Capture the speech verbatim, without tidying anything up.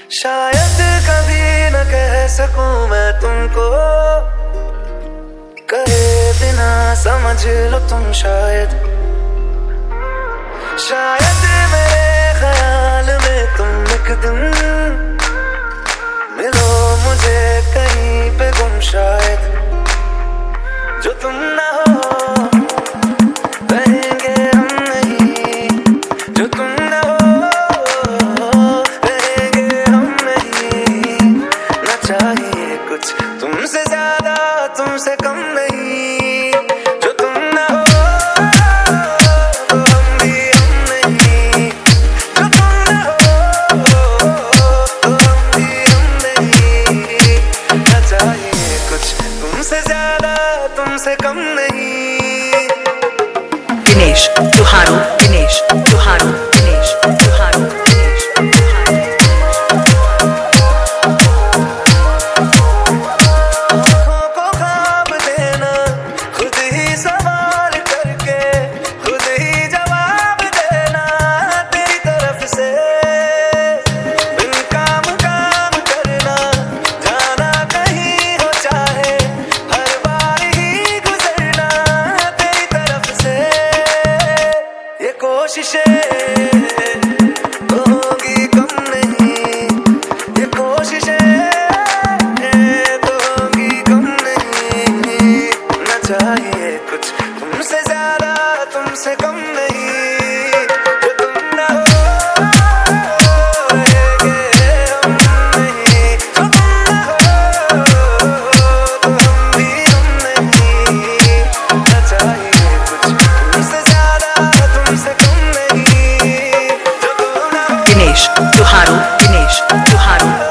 शायद कभी न कह सकूं मैं तुमको, कहे बिना समझ लो तुम शायद। शायद मेरे ख्याल में तुम एक दिन मिलो मुझे कहीं पे गुम शायद। जो तुम ना हो रहेंगे हम नहीं, जो तुम ना हो रहेंगे हम नहीं। ना चाहिए कुछ तुमसे ज्यादा तुमसे कम नहीं। जो तुम ना हो तो हम भी हम नहीं, जो तुम ना हो तो हम भी हम नहीं। ना चाहिए कुछ तुमसे ज्यादा तुमसे कम नहीं। दिनेश तुहारो, दिनेश तुहारो, दिनेश तुहारो, दिनेश तुहारो। आँखों को ख्वाब देना, खुद ही सवाल करके खुद ही जवाब देना तेरी तरफ से। बिन काम काम करना, जाना कहीं हो चाहे, हर बार ही गुजरना तेरी तरफ से। ये कोशिशें तो होगी कम नहीं, ये कोशिशें तो होगी कम नहीं। ना चाहिए कुछ तुमसे ज्यादा तुमसे कम नहीं। जो तुम ना हो रहेंगे हम नहीं, जो तुम ना हो तो हम भी हम नहीं। ना चाहिए कुछ तुमसे ज्यादा तुमसे कम नहीं। जो तुम ना हो दिनेश तुहारो, दिनेश तुहारो।